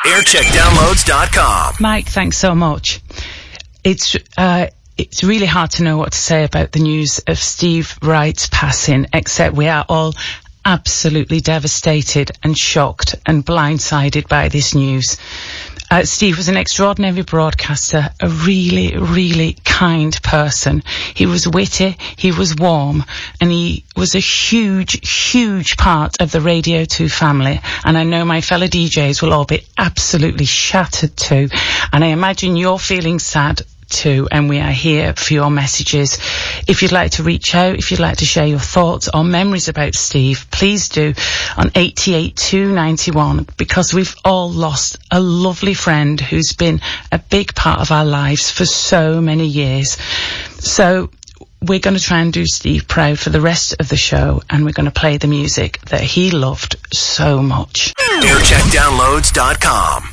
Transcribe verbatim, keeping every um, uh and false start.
aircheck downloads dot com. Mike, thanks so much. It's uh, it's really hard to know what to say about the news of Steve Wright's passing, except we are all absolutely devastated and shocked and blindsided by this news. Uh, Steve was an extraordinary broadcaster, a really, really kind person. He was witty, he was warm, and he was a huge, huge part of the Radio two family. And I know my fellow D Js will all be absolutely shattered too. And I imagine you're feeling sad too, and we are here for your messages. If you'd like to reach out, if you'd like to share your thoughts or memories about Steve, please do on eighty-eight two ninety-one, because we've all lost a lovely friend who's been a big part of our lives for so many years. So we're going to try and do Steve proud for the rest of the show, and we're going to play the music that he loved so much. aircheck downloads dot com.